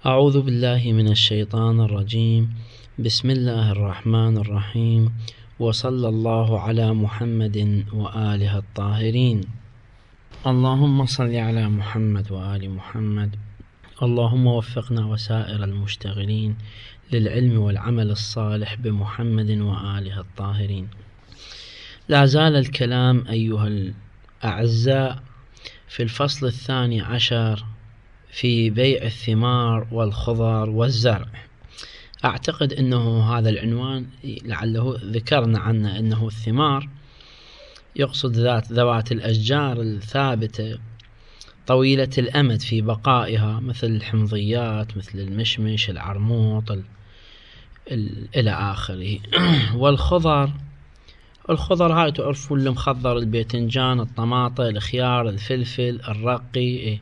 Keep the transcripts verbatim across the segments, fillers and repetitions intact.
أعوذ بالله من الشيطان الرجيم. بسم الله الرحمن الرحيم، وصلى الله على محمد وآله الطاهرين. اللهم صل على محمد وآل محمد. اللهم وفقنا وسائر المشتغلين للعلم والعمل الصالح بمحمد وآله الطاهرين. لا زال الكلام أيها الأعزاء في الفصل الثاني عشر في بيع الثمار والخضر والزرع. أعتقد أنه هذا العنوان لعله ذكرنا عنه، أنه الثمار يقصد ذات ذوات الأشجار الثابتة طويلة الأمد في بقائها، مثل الحمضيات، مثل المشمش، العرموط، ال... ال... إلى آخره. والخضر الخضر هاي تعرفون المخضر، الباذنجان، الطماطة، الخيار، الفلفل، الرقي.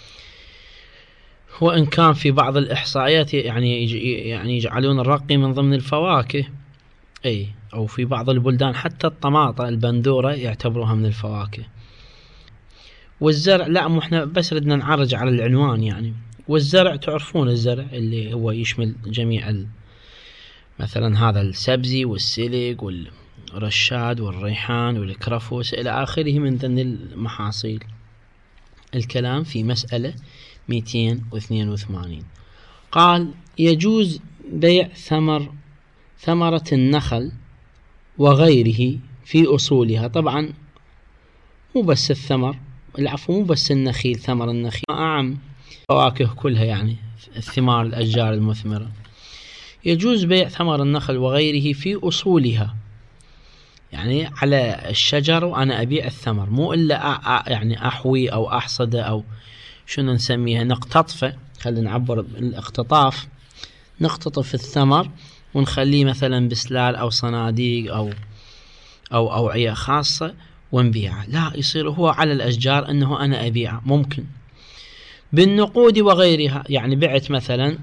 وإن كان في بعض الإحصائيات يعني يعني يجعلون الرقي من ضمن الفواكه، أي أو في بعض البلدان حتى الطماطة البندورة يعتبروها من الفواكه. والزرع لا، مو احنا بس ردنا نعرج على العنوان يعني. والزرع تعرفون الزرع اللي هو يشمل جميع ال... مثلا هذا السبزي والسلق والرشاد والريحان والكرفس إلى آخره من ضمن المحاصيل. الكلام في مسألة مئتين واثنين وثمانين. قال: يجوز بيع ثمر ثمرة النخل وغيره في أصولها. طبعا مو بس الثمر، العفو مو بس النخيل، ثمر النخيل أعم فواكه كلها، يعني الثمار الأشجار المثمرة. يجوز بيع ثمر النخل وغيره في أصولها، يعني على الشجر وأنا أبيع الثمر، مو إلا أ... يعني أحوي أو أحصده أو شنو نسميها، نقتطفه. خلينا نعبر بالاقتطاف، نقتطف الثمر ونخليه مثلا بسلال أو صناديق أو أو أوعية خاصة ونبيعه. لا، يصير هو على الأشجار أنه أنا أبيعه. ممكن بالنقود وغيرها، يعني بعت مثلا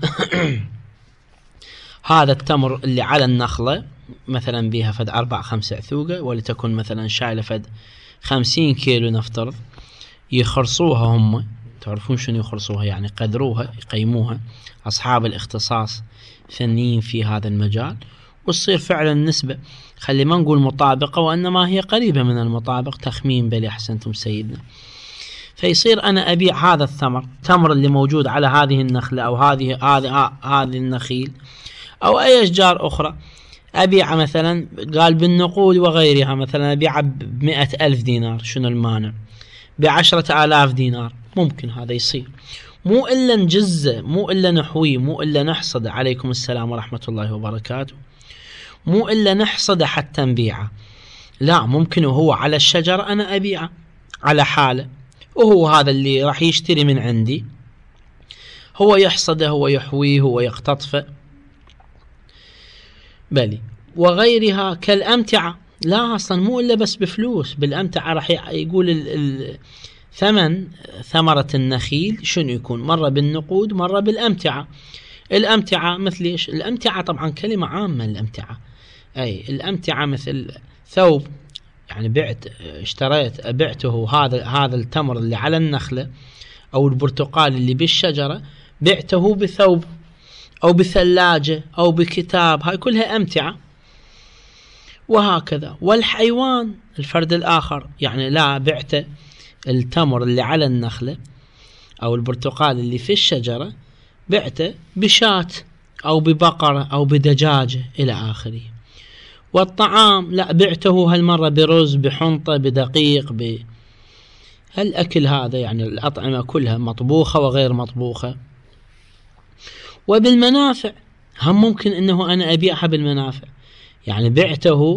هذا التمر اللي على النخلة مثلا بيها فد أربع خمسة عثوقة، ولتكن مثلا شايلة فد خمسين كيلو نفترض. يخرصوها هم، تعرفون شنو يخرصوها؟ يعني قدروها، يقيموها أصحاب الاختصاص فنيين في هذا المجال، وتصير فعلا نسبة، خلي ما نقول مطابقة، وإنما هي قريبة من المطابق، تخمين بل أحسنتم سيدنا. فيصير أنا أبيع هذا الثمر، تمر اللي موجود على هذه النخلة أو هذه هذه هذه النخيل أو أي أشجار أخرى، أبيع مثلا، قال بالنقود وغيرها، مثلا أبيع بمئة ألف دينار، شنو المانع؟ بعشرة آلاف دينار، ممكن هذا يصير. مو إلا نجزه، مو إلا نحويه، مو إلا نحصده. عليكم السلام ورحمة الله وبركاته. مو إلا نحصده حتى نبيعه، لا، ممكن وهو على الشجر أنا أبيعه على حاله، وهو هذا اللي راح يشتري من عندي هو يحصده، هو يحويه، هو يقتطفه. بلي وغيرها كالأمتعة، لا أصلا مو إلا بس بفلوس. بالأمتعة راح يقول الثمن ثمرة النخيل شنو يكون، مرة بالنقود مرة بالأمتعة. الأمتعة مثل إيش؟ الأمتعة طبعا كلمة عامة. الأمتعة أي الأمتعة مثل ثوب، يعني بعت اشتريت بعته هذا هذا التمر اللي على النخلة أو البرتقال اللي بالشجرة، بعته بثوب أو بثلاجة أو بكتاب، هاي كلها أمتعة. وهكذا. والحيوان الفرد الآخر، يعني لا، بعت التمر اللي على النخلة أو البرتقال اللي في الشجرة، بعته بشاة أو ببقرة أو بدجاجة إلى آخره. والطعام لا، بعته هالمرة برز، بحنطة، بدقيق، ب هالأكل هذا، يعني الأطعمة كلها مطبوخة وغير مطبوخة. وبالمنافع هم ممكن أنه أنا أبيعها بالمنافع، يعني بعته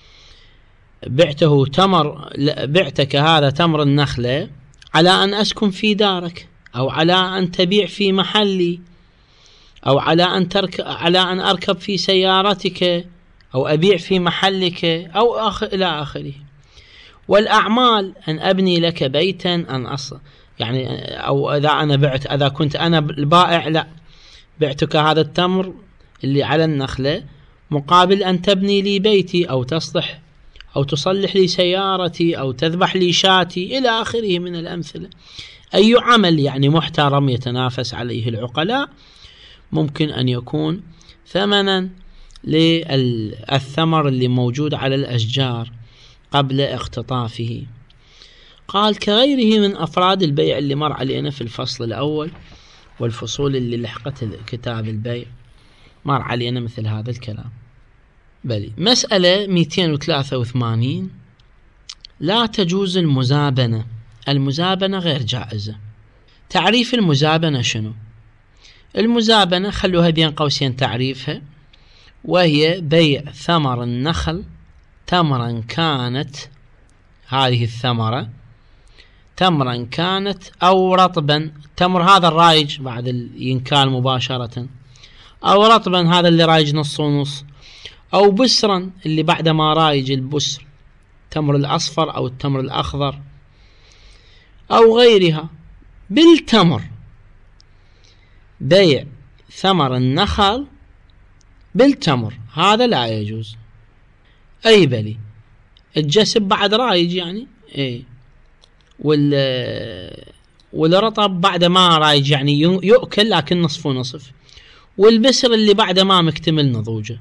بعته تمر بعتك هذا تمر النخلة على أن أسكن في دارك، أو على أن تبيع في محلي، أو على أن ترك على أن أركب في سيارتك، أو أبيع في محلك، أو آخر إلى آخره. والأعمال أن أبني لك بيتا، أن أص يعني أو إذا أنا بعت، إذا كنت أنا البائع، لا، بعتك هذا التمر اللي على النخلة مقابل أن تبني لي بيتي، أو تصلح أو تصلح لي سيارتي، أو تذبح لي شاتي إلى آخره من الأمثلة. أي عمل يعني محترم يتنافس عليه العقلاء ممكن أن يكون ثمنا للثمر اللي موجود على الأشجار قبل اختطافه. قال كغيره من أفراد البيع اللي مر علينا في الفصل الأول والفصول اللي لحقت كتاب البيع مر علينا مثل هذا الكلام. بلي مسألة مئتين وثلاثة وثمانين، لا تجوز المزابنة. المزابنة غير جائزة. تعريف المزابنة شنو؟ المزابنة خلوها بين قوسين تعريفها، وهي بيع ثمر النخل تمرا كانت، هذه الثمرة تمرا كانت أو رطبا. التمر هذا الرايج بعد الينكال مباشرة، أو رطبا هذا اللي رايج نص ونص، أو بسرا اللي بعد ما رايج البسر، التمر الأصفر أو التمر الأخضر، أو غيرها. بالتمر بيع ثمر النخل بالتمر هذا لا يجوز. أي بلي الجسب بعد رايج يعني إيه، وال والرطب بعد ما رايج يعني يؤكل لكن نصف ونصف، والبسر اللي بعد ما مكتمل نضوجه.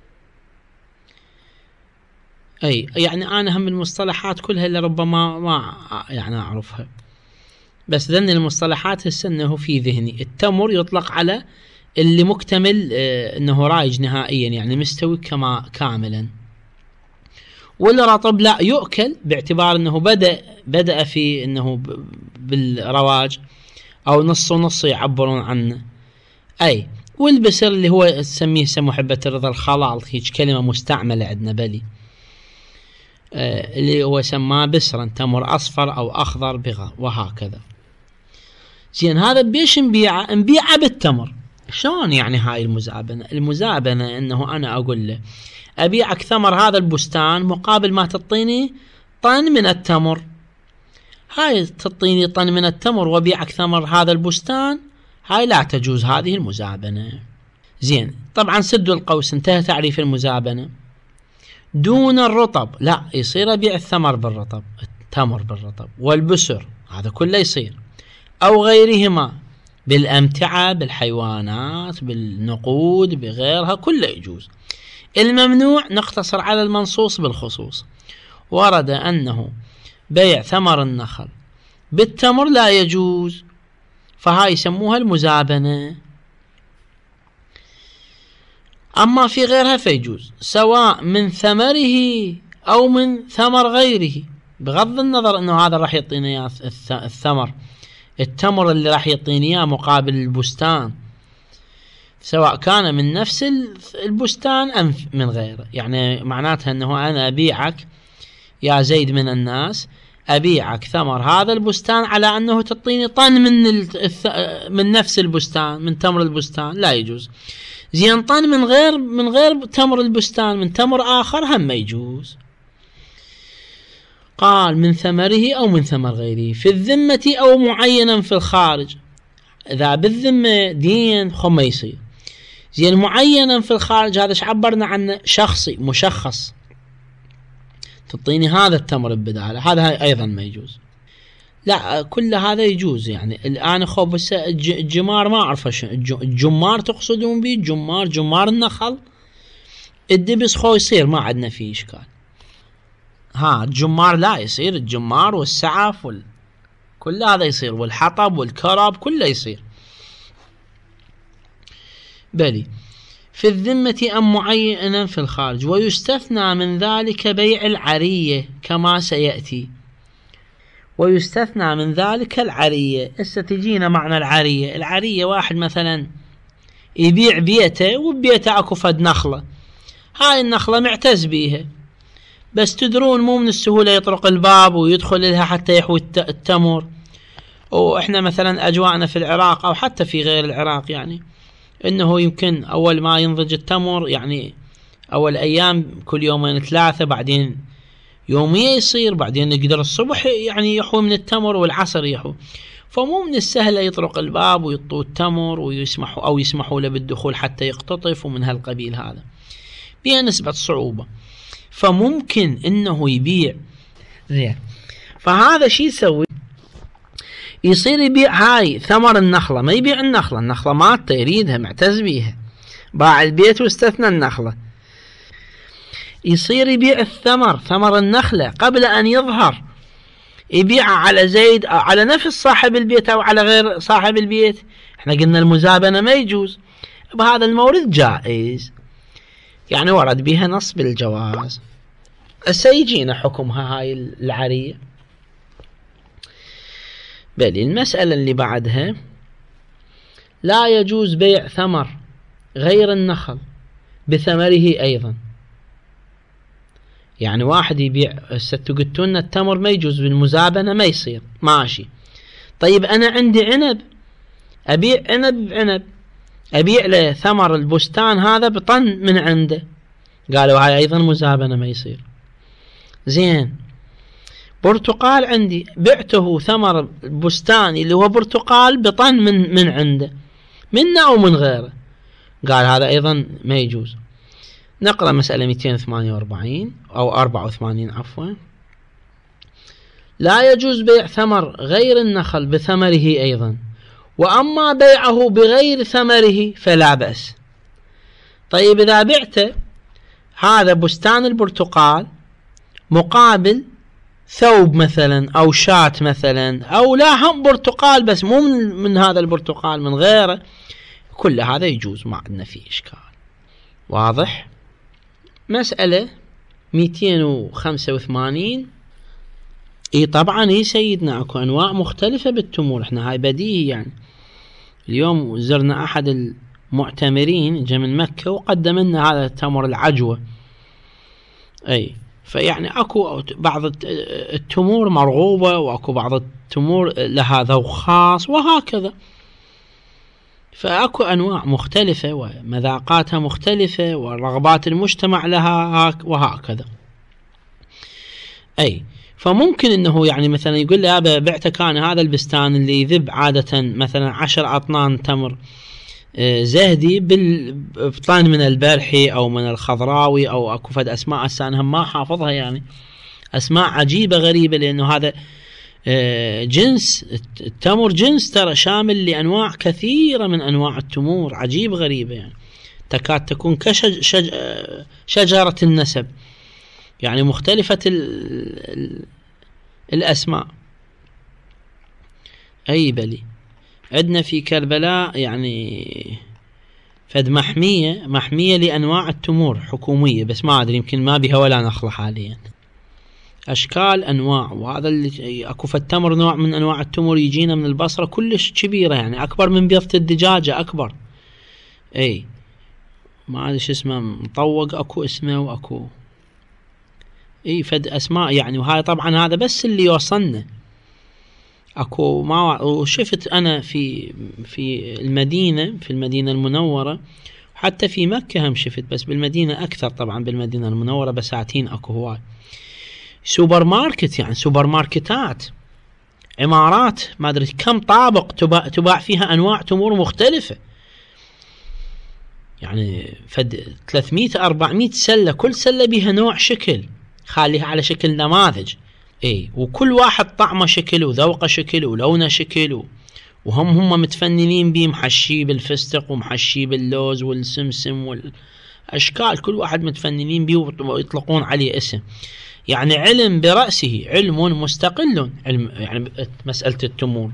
أي يعني أنا هم المصطلحات كلها اللي ربما ما يعني أعرفها، بس ذن المصطلحات السنة في ذهني. التمر يطلق على اللي مكتمل اه انه رايج نهائيا يعني مستوي كما كاملا، والرطب لا يؤكل باعتبار انه بدأ بدأ في انه بالرواج او نص ونص يعبرون عنه. اي والبسر اللي هو تسميه محبة الرضا الخلال، هيك كلمة مستعملة عندنا بلي، اه اللي هو سماه بسرا، تمر اصفر او اخضر بغا وهكذا. زين هذا بيش نبيعه؟ نبيعه بالتمر. شلون يعني هاي المزابنة؟ المزابنة انه انا اقول له ابيعك ثمر هذا البستان مقابل ما تعطيني طن من التمر. هاي تعطيني طن من التمر وبيعك ثمر هذا البستان، هاي لا تجوز هذه المزابنة. زين طبعا سدوا القوس، انتهى تعريف المزابنة. دون الرطب لا يصير ابيع الثمر بالرطب، التمر بالرطب والبسر هذا كله يصير، أو غيرهما بالأمتعة بالحيوانات بالنقود بغيرها كله يجوز. الممنوع نقتصر على المنصوص بالخصوص. ورد أنه بيع ثمر النخل بالتمر لا يجوز، فهاي يسموها المزابنة. أما في غيرها فيجوز، سواء من ثمره أو من ثمر غيره، بغض النظر أنه هذا راح يعطينا الثمر التمر اللي راح يعطيني اياه مقابل البستان، سواء كان من نفس البستان ام من غيره. يعني معناتها انه انا ابيعك يا زيد من الناس، ابيعك ثمر هذا البستان على انه تعطيني طن من الث... من نفس البستان، من تمر البستان لا يجوز. زين طن من غير من غير تمر البستان، من تمر اخر هم ما يجوز. قال من ثمره أو من ثمر غيره، في الذمة أو معينا في الخارج. إذا بالذمة دين خو ما يصير. زين معينا في الخارج هذا عبرنا عنه شخصي مشخص، تعطيني هذا التمر بداله، هذا أيضا ما يجوز. لا كل هذا يجوز. يعني الآن خو بس الجمار ما أعرف شو الجمار تقصدون به، الجمار جمار النخل. الدبس خو يصير ما عندنا فيه إشكال. ها الجمار لا يصير، الجمار والسعف وال... كل هذا يصير، والحطب والكرب كله يصير. بلي في الذمة أم معينا في الخارج، ويستثنى من ذلك بيع العرية كما سيأتي. ويستثنى من ذلك العرية. هسه تجينا معنى العرية. العرية واحد مثلا يبيع بيته وبيته اكو فد نخلة، هاي النخلة معتز بيها، بس تدرون مو من السهولة يطرق الباب ويدخل لها حتى يحوي التمر. واحنا مثلا اجواءنا في العراق او حتى في غير العراق يعني انه يمكن اول ما ينضج التمر يعني اول ايام كل يومين ثلاثة، بعدين يومية يصير، بعدين يقدر الصبح يعني يحوي من التمر والعصر يحوي. فمو من السهل يطرق الباب ويطو التمر ويسمحوا او يسمحوا له بالدخول حتى يقتطف ومن هالقبيل، هذا بها نسبة صعوبة. فممكن انه يبيع زين. فهذا شي يسوي؟ يصير يبيع هاي ثمر النخلة، ما يبيع النخلة، النخلة مالته يريدها معتز بيها، باع البيت واستثنى النخلة. يصير يبيع الثمر، ثمر النخلة قبل أن يظهر، يبيعه على زيد أو على نفس صاحب البيت أو على غير صاحب البيت. احنا قلنا المزابنة ما يجوز، بهذا المورد جائز، يعني ورد بها نص بالجواز. سيجينا حكمها هاي العرية. بل المسألة اللي بعدها، لا يجوز بيع ثمر غير النخل بثمره أيضا. يعني واحد يبيع، ستقولون التمر ما يجوز بالمزابنة، ما يصير، ماشي. طيب أنا عندي عنب، أبيع عنب بعنب، أبيع له ثمر البستان هذا بطن من عنده، قالوا هاي أيضا مزابنة ما يصير. زين، برتقال عندي، بعته ثمر البستان اللي هو برتقال بطن من من عنده، منه أو من غيره، قال هذا أيضا ما يجوز. نقرأ مسألة مئتين وثمانية وأربعين أو أربعة وثمانين عفوا. لا يجوز بيع ثمر غير النخل بثمره أيضا، وأما بيعه بغير ثمره فلا بأس. طيب إذا بعت هذا بستان البرتقال مقابل ثوب مثلا أو شاة مثلا، أو لا هم برتقال بس مو من, من هذا البرتقال، من غيره، كل هذا يجوز، ما عندنا فيه إشكال. واضح؟ مسألة مئتين وخمسة وثمانين. اي طبعا اي سيدنا، اكو انواع مختلفة بالتمور، احنا هاي بديهي. يعني اليوم زرنا احد المعتمرين جاء من مكة وقدم لنا هذا التمر العجوة. اي فيعني اكو بعض التمور مرغوبة، واكو بعض التمور لها ذوق خاص، وهكذا. فاكو انواع مختلفة ومذاقاتها مختلفة، ورغبات المجتمع لها وهكذا. اي فممكن انه يعني مثلا يقول لي ابا بعتك انا هذا البستان اللي يذب عادة مثلا عشر اطنان تمر زهدي بالبطان من البرحي او من الخضراوي، او اكو فد اسماء هسه انا ما حافظها، يعني اسماء عجيبة غريبة، لانه هذا جنس التمر جنس ترى شامل لانواع كثيرة من انواع التمور، عجيب غريبة، يعني تكاد تكون كشج شج شجرة النسب، يعني مختلفة ال ال الأسماء. أي بلي عندنا في كربلاء يعني فد محمية محمية لأنواع التمور حكومية، بس ما أدري يمكن ما بها ولا نخلة حاليا، أشكال أنواع. وهذا اللي أكو فد تمر نوع من أنواع التمور يجينا من البصرة كلش كبيرة، يعني أكبر من بيضة الدجاجة أكبر. أي ما أدري شو اسمه، مطوق أكو اسمه، وأكو اي فد اسماء يعني. وهاي طبعا هذا بس اللي يوصلنا، اكو ما وشفت انا في في المدينة في المدينة المنورة، حتى في مكة هم شفت، بس بالمدينة اكثر طبعا، بالمدينة المنورة بساتين اكو هواي سوبر ماركت، يعني سوبر ماركتات، عمارات ما ادري كم طابق تباع, تباع فيها انواع تمور مختلفة، يعني فد ثلاثمئة أربعمئة سلة، كل سلة بها نوع شكل، خليها على شكل نماذج. اي وكل واحد طعمه شكل، وذوقه شكل، ولونه شكل، وهم هم متفننين بيه، محشي بالفستق ومحشي باللوز والسمسم والاشكال، كل واحد متفننين بيه ويطلقون عليه اسم، يعني علم برأسه، علم مستقل، علم يعني مسألة التمور.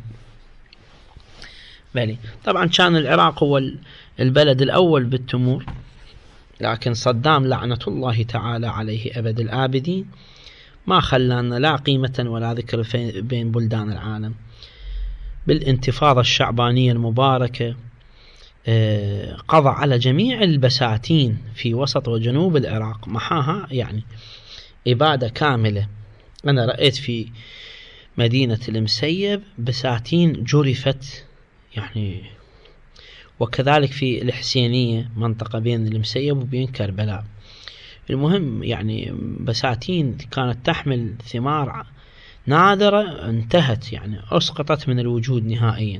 بلي طبعا كان العراق هو البلد الأول بالتمور، لكن صدام لعنة الله تعالى عليه أبد الآبدين ما خلانا لا قيمة ولا ذكر بين بلدان العالم. بالانتفاضة الشعبانية المباركة قضى على جميع البساتين في وسط وجنوب العراق، محاها يعني إبادة كاملة. أنا رأيت في مدينة المسيب بساتين جرفت يعني، وكذلك في الحسينية منطقة بين المسيب وبين كربلاء. المهم يعني بساتين كانت تحمل ثمار نادرة انتهت، يعني أسقطت من الوجود نهائيا.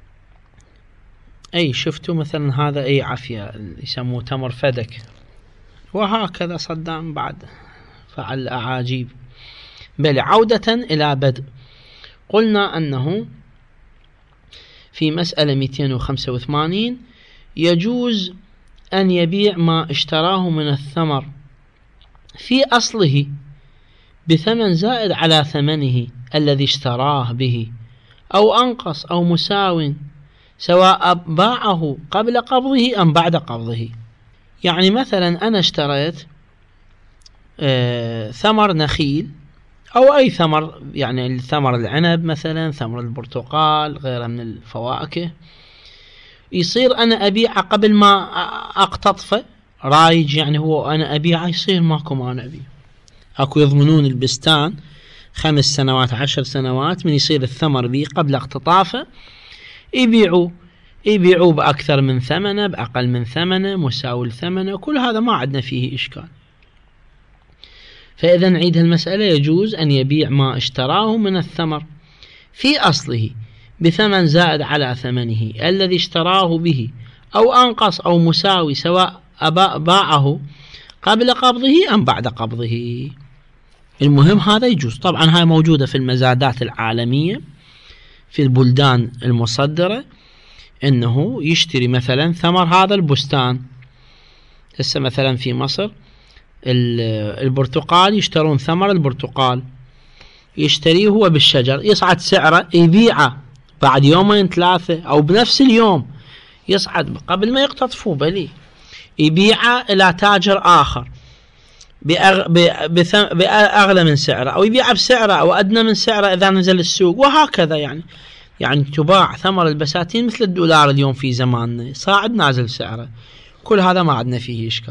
أي شفتوا مثلا هذا أي عافية يسموه تمر فدك، وهكذا صدام بعد فعل أعاجيب. بل عودة إلى بدء، قلنا أنه في مسألة مئتين وخمسة وثمانين يجوز أن يبيع ما اشتراه من الثمر في أصله بثمن زائد على ثمنه الذي اشتراه به أو أنقص أو مساو، سواء باعه قبل قبضه أم بعد قبضه. يعني مثلا أنا اشتريت آه ثمر نخيل أو أي ثمر، يعني ثمر العنب مثلا، ثمر البرتقال، غيرها من الفواكه، يصير أنا أبيعه قبل ما أقتطفه رايج، يعني هو أنا أبيعه يصير ماكو مانع بيه. أكو يضمنون البستان خمس سنوات عشر سنوات من يصير الثمر بيه قبل اقتطافه، يبيعوا يبيعوا بأكثر من ثمنه، بأقل من ثمنه، مساوي ثمنه، كل هذا ما عندنا فيه إشكال. فإذا نعيد المسألة، يجوز أن يبيع ما اشتراه من الثمر في أصله بثمن زائد على ثمنه الذي اشتراه به أو أنقص أو مساوي، سواء باعه قبل قبضه أم بعد قبضه. المهم هذا يجوز. طبعا هاي موجودة في المزادات العالمية في البلدان المصدرة، انه يشتري مثلا ثمر هذا البستان. هسه مثلا في مصر البرتقال يشترون ثمر البرتقال، يشتريه هو بالشجر، يصعد سعره، يبيعه بعد يومين ثلاثة او بنفس اليوم، يصعد قبل ما يقتطفوه بلي، يبيعه الى تاجر اخر بأغ... بأغلى من سعره، او يبيعه بسعره او ادنى من سعره اذا نزل السوق، وهكذا. يعني يعني تباع ثمر البساتين مثل الدولار اليوم في زماننا، صاعد نازل سعره، كل هذا ما عندنا فيه إشكال.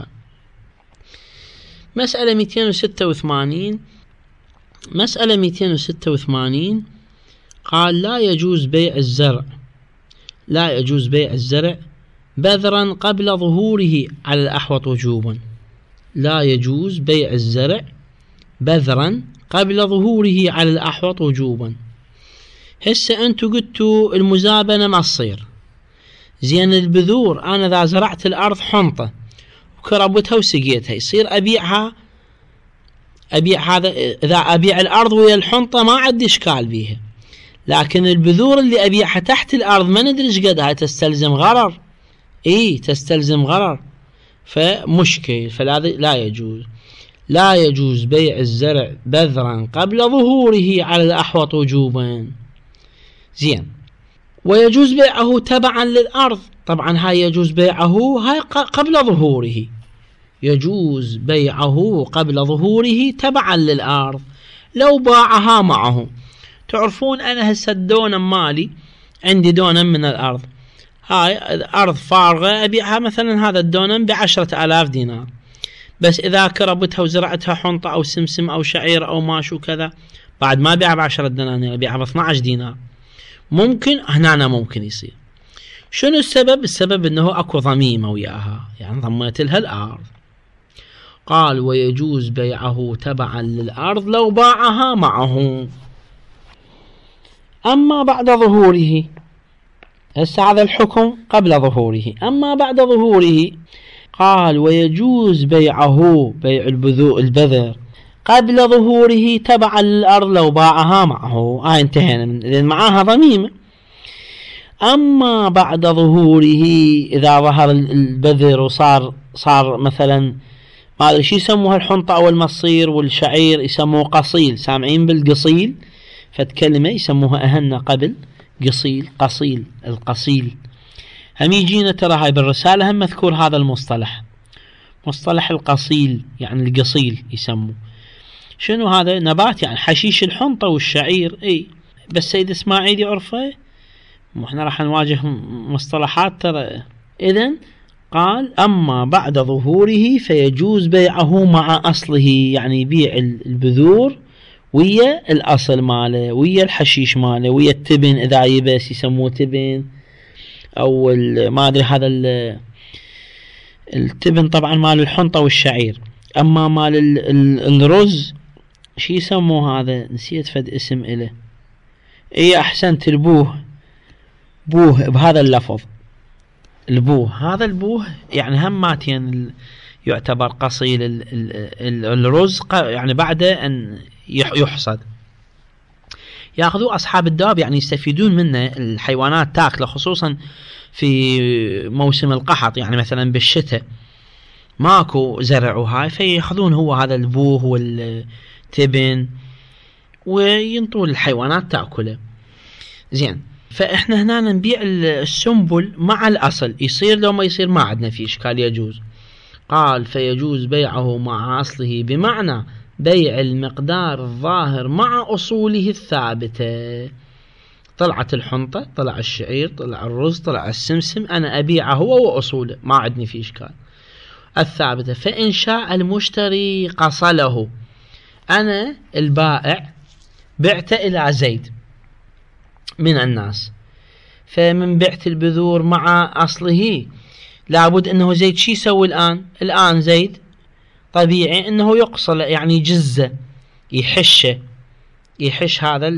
مسألة مئتين وستة وثمانين مسألة مئتين وستة وثمانين قال لا يجوز بيع الزرع لا يجوز بيع الزرع بذرا قبل ظهوره على الأحوط وجوبا. لا يجوز بيع الزرع بذرا قبل ظهوره على الأحوط وجوبا. هسه أنتوا قلتوا المزابنة ما تصير زين. البذور أنا إذا زرعت الأرض حنطة وكربتها وسقيتها، يصير أبيعها أبيع هذا إذا أبيع الأرض ويا الحنطة ما عندي إشكال بيها، لكن البذور اللي أبيعها تحت الأرض ما ندري إيش قدها، تستلزم غرر. إيه تستلزم غرر، فمشكل. فلا لا يجوز لا يجوز بيع الزرع بذرا قبل ظهوره على الأحوط وجوبا. زين. ويجوز بيعه تبعا للأرض. طبعا هاي يجوز بيعه هاي قبل ظهوره، يجوز بيعه قبل ظهوره تبعا للأرض. لو باعها معه، تعرفون أنا هسه الدونم مالي، عندي دونم من الأرض، هاي أرض فارغة أبيعها مثلا هذا الدونم بعشرة آلاف دينار، بس إذا كربتها وزرعتها حنطة أو سمسم أو شعير أو ماشو كذا، بعد ما أبيعها بعشرة دنانير، أبيعها باثنى عشر دينار. ممكن هنا ممكن يصير. شنو السبب؟ السبب أنه أكو ضميمة وياها، يعني ضميت لها الأرض. قال ويجوز بيعه تبعا للأرض لو باعها معه. أما بعد ظهوره، هسه هذا الحكم قبل ظهوره. أما بعد ظهوره قال ويجوز بيعه بيع البذور البذر قبل ظهوره تبعا للأرض لو باعها معه. آه انتهينا من لأن معاها ضميمة. أما بعد ظهوره إذا ظهر البذر وصار صار مثلا ما أدري شو يسموها الحنطة أو المصير والشعير، يسموه قصيل. سامعين بالقصيل؟ فتكلمة يسموها أهنا قبل قصيل، قصيل، القصيل. هم يجينا ترى هاي بالرسالة هم مذكور هذا المصطلح، مصطلح القصيل، يعني القصيل يسموه. شنو هذا؟ نبات، يعني حشيش الحنطة والشعير. اي بس سيد اسماعيل يعرفه، واحنا راح نواجه مصطلحات ترى. اذن قال أما بعد ظهوره فيجوز بيعه مع أصله، يعني يبيع البذور ويا الأصل ماله، ويا الحشيش ماله، ويا التبن إذا يبس يسموه تبن، أو ما أدري هذا التبن طبعا مال الحنطة والشعير. أما مال الرز شي يسموه هذا؟ نسيت فد اسم إله. إيه أحسنت، البوه، بوه بهذا اللفظ، البوه. هذا البوه يعني هماتين يعتبر قصيل ال ال ال الرز، يعني بعد أن يحصد. ياخذوه أصحاب الدواب، يعني يستفيدون منه، الحيوانات تاكله خصوصا في موسم القحط، يعني مثلا بالشتاء ماكو زرع وهاي، فياخذون هو هذا البوه والتبن وينطون الحيوانات تاكله. زين، فاحنا هنا نبيع السنبل مع الاصل، يصير لو ما يصير ما عندنا فيه اشكال، يجوز. قال فيجوز بيعه مع اصله، بمعنى بيع المقدار الظاهر مع اصوله الثابته. طلعت الحنطة، طلع الشعير، طلع الرز، طلع السمسم، انا ابيعه هو واصوله، ما عندي فيه اشكال الثابته. فان شاء المشتري قصله، انا البائع بعت الى زيد من الناس، فمن بعت البذور مع أصله لابد أنه زيد شي يسوي الآن؟ الآن زيد طبيعي أنه يقصل، يعني يجزه، يحشه، يحش هذا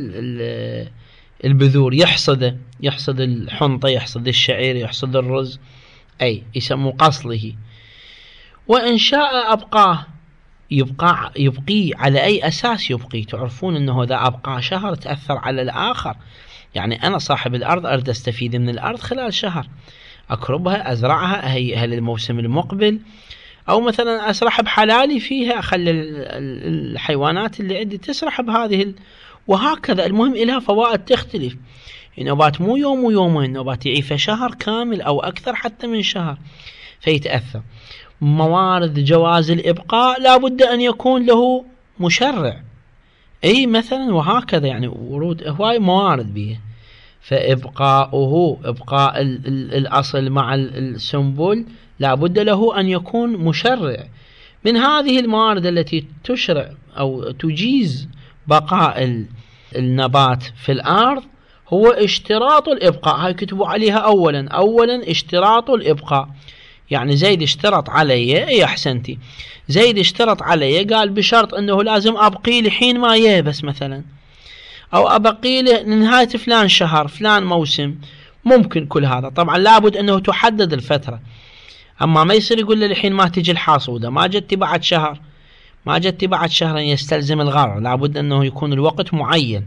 البذور، يحصده، يحصد الحنطة، يحصد الشعير، يحصد الرز، أي يسمو قصله. وإن شاء أبقاه، يبقى يبقي على أي أساس يبقي؟ تعرفون أنه إذا أبقى شهر تأثر على الآخر، يعني أنا صاحب الأرض أريد أستفيد من الأرض خلال شهر، أكربها، أزرعها، أهيئها للموسم المقبل، أو مثلا أسرح بحلالي فيها، أخلي الحيوانات اللي عندي تسرح بهذه ال... وهكذا. المهم إلها فوائد تختلف، النوبات مو يوم ويومين، النوبات يعيفها شهر كامل أو أكثر حتى من شهر فيتأثر. موارد جواز الإبقاء لابد أن يكون له مشرع، أي مثلا، وهكذا، يعني ورود هواي موارد به. فإبقاؤه، إبقاء ال ال الأصل مع السنبل لابد له أن يكون مشرع. من هذه الموارد التي تشرع أو تجيز بقاء النبات في الأرض هو اشتراط الإبقاء. هاي كتبوا عليها أولا، أولا اشتراط الإبقاء. يعني زيد اشترط علي، اي احسنتي، زيد اشترط علي، قال بشرط انه لازم ابقي لحين ما ييبس مثلا، او ابقي لنهاية فلان شهر، فلان موسم، ممكن كل هذا. طبعا لابد انه تحدد الفترة، اما ما يصير يقول لي لحين ما تجي الحاصودة، ما جت بعد شهر، ما جت بعد شهرين، يستلزم الغرر. لابد انه يكون الوقت معين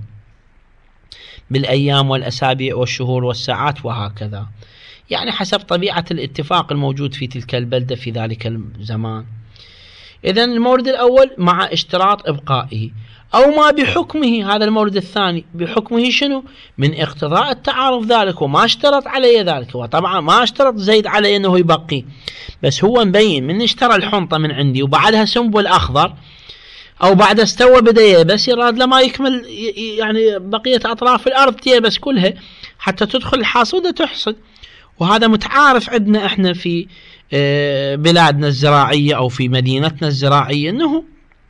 بالايام والاسابيع والشهور والساعات وهكذا، يعني حسب طبيعة الاتفاق الموجود في تلك البلدة في ذلك الزمان. إذن المورد الأول مع اشتراط إبقائه، أو ما بحكمه. هذا المورد الثاني بحكمه شنو؟ من اقتضاء التعارض ذلك، وما اشترط علي ذلك. وطبعا ما اشترط زيد علي أنه يبقي، بس هو مبين من اشترى الحنطة من عندي وبعدها سنبل أخضر، أو بعد استوى بدأ يبس، يراد لما يكمل يعني بقية أطراف الأرض تيبس كلها حتى تدخل الحاصودة تحصد. وهذا متعارف عندنا احنا في بلادنا الزراعية أو في مدينتنا الزراعية، أنه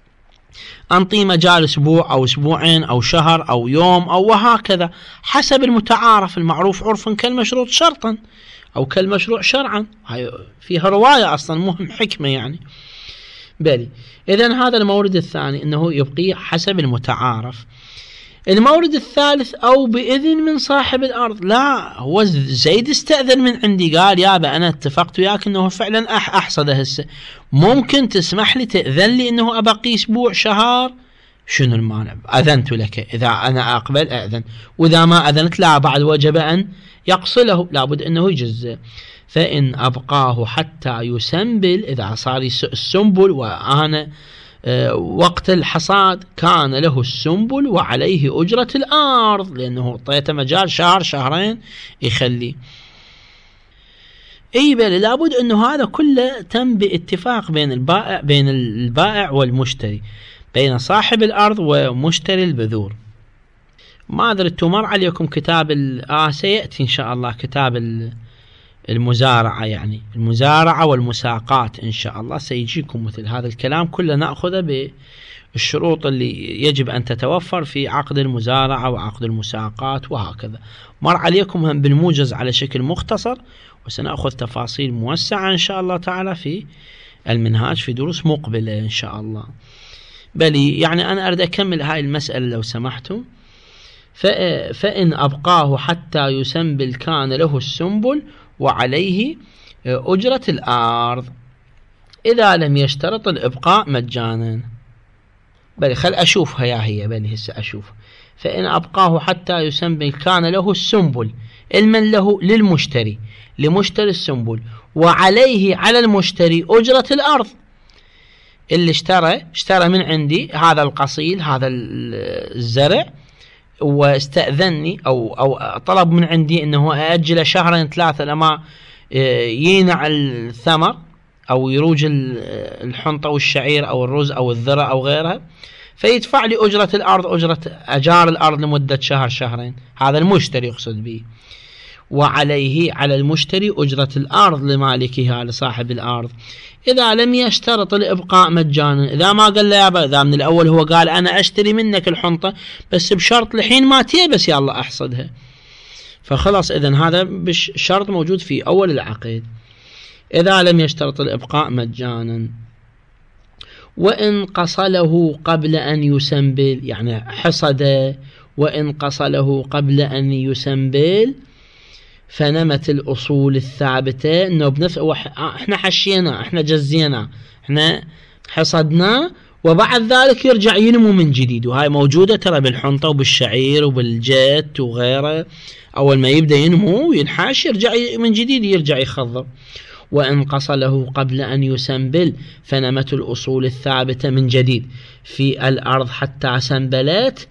أنطي مجال أسبوع أو أسبوعين أو شهر أو يوم أو وهكذا، حسب المتعارف المعروف عرفا كالمشروط شرطا أو كالمشروع شرعا. هاي فيها رواية أصلا، مهم حكمة يعني. بالي إذن هذا المورد الثاني، أنه يبقي حسب المتعارف. المورد الثالث أو بإذن من صاحب الأرض. لا، هو زيد استأذن من عندي، قال يابا أنا اتفقت وياك أنه فعلا أح أحصده هسه، ممكن تسمح لي تأذن لي أنه أبقي أسبوع شهر؟ شنو المانع؟ أذنت لك، إذا أنا أقبل أذن، وإذا ما أذنت لا، بعد وجب أن يقصله، لابد أنه يجزء. فإن أبقاه حتى يسنبل، إذا صار السنبل وأنا وقت الحصاد، كان له السنبل وعليه أجرة الأرض، لأنه طيته مجال شهر شهرين يخلي. أي بل لابد أنه هذا كله تم باتفاق بين البائع بين البائع والمشتري، بين صاحب الأرض ومشتري البذور. ما أدري تمر عليكم كتاب آه سيأتي إن شاء الله كتاب المزارعة، يعني المزارعة والمساقات إن شاء الله سيجيكم مثل هذا الكلام كله، نأخذه بالشروط اللي يجب أن تتوفر في عقد المزارعة وعقد المساقات وهكذا. مر عليكم هم بالموجز على شكل مختصر، وسنأخذ تفاصيل موسعة إن شاء الله تعالى في المنهاج في دروس مقبلة إن شاء الله. بل يعني أنا أريد أكمل هاي المسألة لو سمحتم. فإن أبقاه حتى يسنبل كان له السنبل وعليه أجرة الأرض، إذا لم يشترط الإبقاء مجانا. بل خل أشوفها يا هي، بل هسه أشوف. فإن أبقاه حتى يسنبل كان له السنبل، المن له للمشتري، لمشتري السنبل، وعليه على المشتري أجرة الأرض. اللي اشترى اشترى من عندي هذا القصيل، هذا الزرع، واستأذني أو أو طلب من عندي أنه أأجل شهرين ثلاثة لما يينع الثمر أو يروج الحنطة والشعير أو الرز أو الذرة أو غيرها، فيدفع لي أجرة الأرض، أجرة أجار الأرض لمدة شهر شهرين. هذا المشتري يقصد به. وعليه على المشتري أجرة الأرض لمالكها لصاحب الأرض إذا لم يشترط الإبقاء مجانا. إذا ما قال له يابا، إذا من الأول هو قال أنا أشتري منك الحنطة بس بشرط لحين ما تيبس يلا أحصدها، فخلاص إذن هذا بشرط موجود في أول العقد. إذا لم يشترط الإبقاء مجانا. وإن قصله قبل أن يسنبل، يعني حصد وإن قصله قبل أن يسنبل فنمت الأصول الثابتة، إنه بنفس إحنا حشينا، إحنا جزينا، إحنا حصدنا، وبعد ذلك يرجع ينمو من جديد. وهاي موجودة ترى بالحنطة وبالشعير وبالجت وغيره، أول ما يبدأ ينمو ينحاش يرجع من جديد يرجع يخضر. وإن قصله قبل أن يسنبل فنمت الأصول الثابتة من جديد في الأرض حتى سنبلت،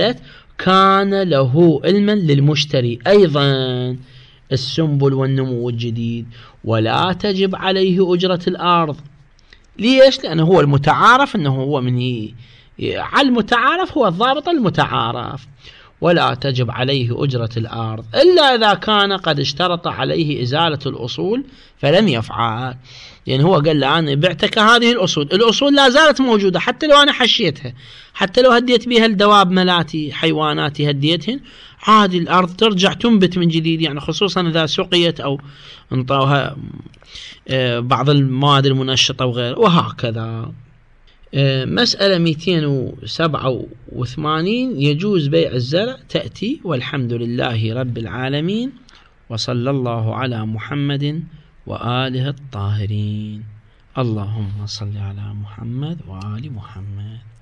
كان له علما للمشتري أيضا السنبل والنمو الجديد، ولا تجب عليه أجرة الأرض. ليش؟ لأنه هو المتعارف أنه هو من ي... على المتعارف هو الضابط المتعارف. ولا تجب عليه أجرة الأرض إلا إذا كان قد اشترط عليه إزالة الأصول فلم يفعل. يعني هو قال له أنا بعتك هذه الأصول، الأصول لا زالت موجودة حتى لو أنا حشيتها، حتى لو هديت بها الدواب ملاتي حيواناتي هديتهن عادي، الأرض ترجع تنبت من جديد، يعني خصوصا إذا سقيت أو انطوها بعض المواد المنشطة وغيره. وهكذا. مسألة مئتين وسبعة وثمانين يجوز بيع الزرع تأتي. والحمد لله رب العالمين، وصلى الله على محمد وآله الطاهرين. اللهم صل على محمد وآل محمد.